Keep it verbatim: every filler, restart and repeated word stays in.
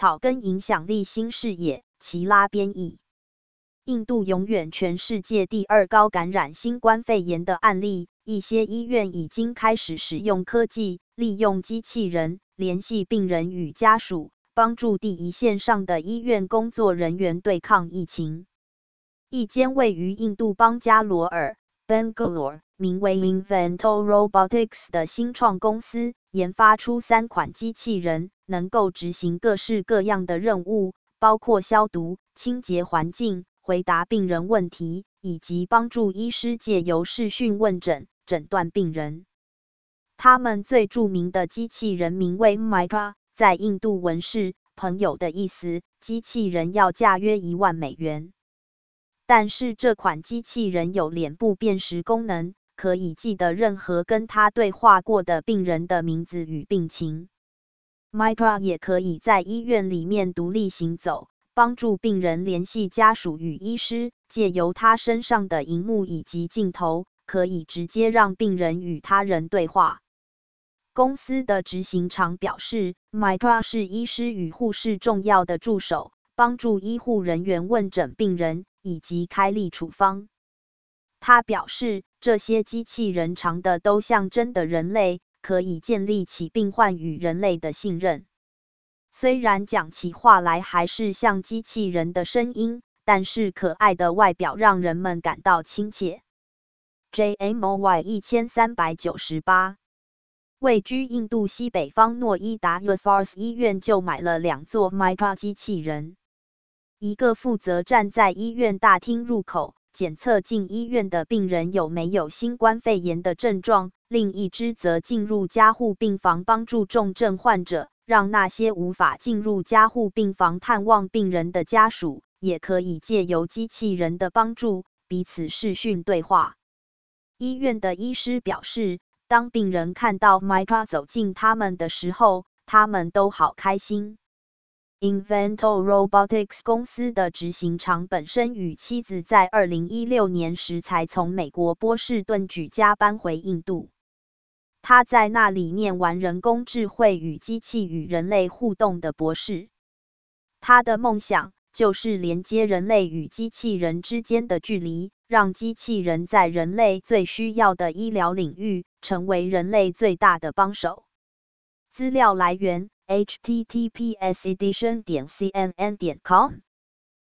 草根影响力新视野，齐拉编译。印度永远全世界第二高感染新冠肺炎的案例，一些医院已经开始使用科技，利用机器人联系病人与家属，帮助第一线上的医院工作人员对抗疫情。一间位于印度邦加罗尔 （Bangalore） 名为 Invento Robotics 的新创公司，研发出三款机器人，能够执行各式各样的任务，包括消毒、清洁环境、回答病人问题，以及帮助医师借由视讯问诊诊断病人。他们最著名的机器人名为 Mitra， 在印度文是朋友的意思，机器人要价约一万美元。但是这款机器人有脸部辨识功能，可以记得任何跟他对话过的病人的名字与病情。Mitra 也可以在医院里面独立行走，帮助病人联系家属与医师，借由他身上的萤幕以及镜头，可以直接让病人与他人对话。公司的执行长表示 ，Mitra 是医师与护士重要的助手，帮助医护人员问诊病人以及开立处方。他表示，这些机器人长得都像真的人类，可以建立起病患与人类的信任。虽然讲起话来还是像机器人的声音，但是可爱的外表让人们感到亲切。J M O Y 一千三百九十八位居印度西北方诺伊达 Yafars 医院就买了两座 Mitra 机器人，一个负责站在医院大厅入口，检测进医院的病人有没有新冠肺炎的症状，另一只则进入加护病房帮助重症患者，让那些无法进入加护病房探望病人的家属，也可以借由机器人的帮助，彼此视讯对话。医院的医师表示，当病人看到 Mitra 走进他们的时候，他们都好开心。Invento Robotics 公司的执行长本身与妻子在二零一六年时才从美国波士顿举家搬回印度。他在那里念完人工智慧与机器与人类互动的博士。他的梦想就是连接人类与机器人之间的距离，让机器人在人类最需要的医疗领域成为人类最大的帮手。资料来源 ：H T T P S edition 点 C N N 点 com